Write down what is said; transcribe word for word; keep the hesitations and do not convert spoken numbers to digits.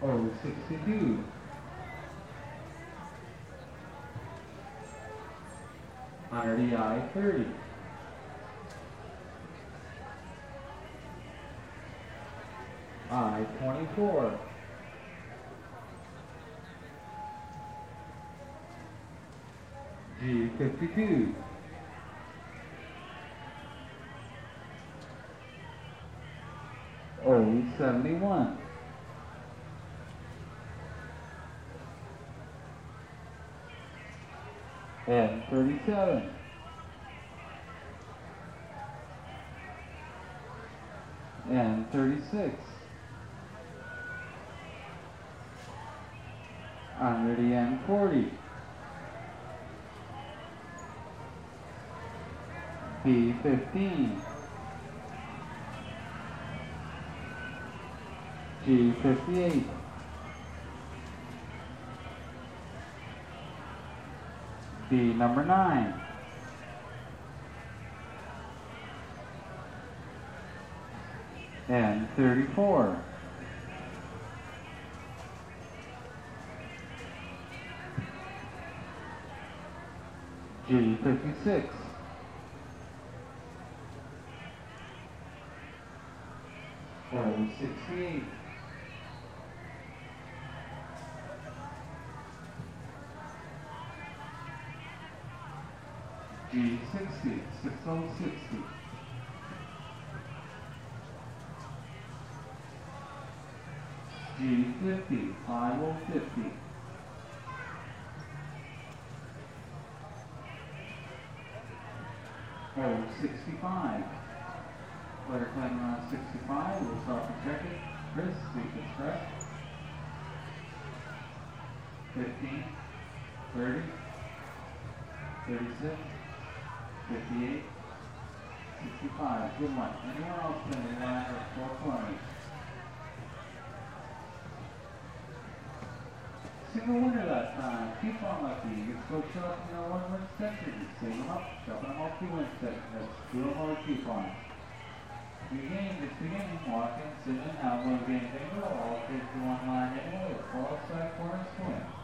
oh sixty-two. Under the I thirty. I twenty-four. G fifty-two. O seventy-one. N thirty-seven. N thirty-six. Under the N forty. B fifteen. G fifty-eight. B number nine. N thirty-four. G fifty-six. O sixty-eight. G sixty, six oh sixty. G fifty, five oh fifty. O sixty-five. Player playing around sixty-five, we'll start to check it. Chris, speak the stretch. fifteen, thirty, thirty-six, fifty-eight, sixty-five. Good one. Anyone else in the line of four twenty? Single winner that time. Keep on lucky. You can go shut up in your one win section. Save them up. Shove them off the win section. That's two hard keep on. Your game is beginning. Walk in, sit in, outlaw game bingo. All fifty-one line anyway. Cross side corner swing.